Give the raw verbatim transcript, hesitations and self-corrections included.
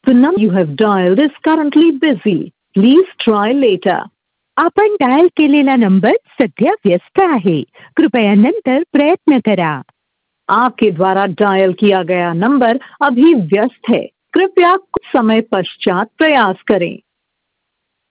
The number you have dialed is currently busy. Please try later. आपण dial केलेला number सध्या व्यस्त आहे. कृपया नंतर प्रयत्न करा. आपके द्वारा डायल किया गया नंबर अभी व्यस्त है. कृपया कुछ समय पश्चात प्रयास करें.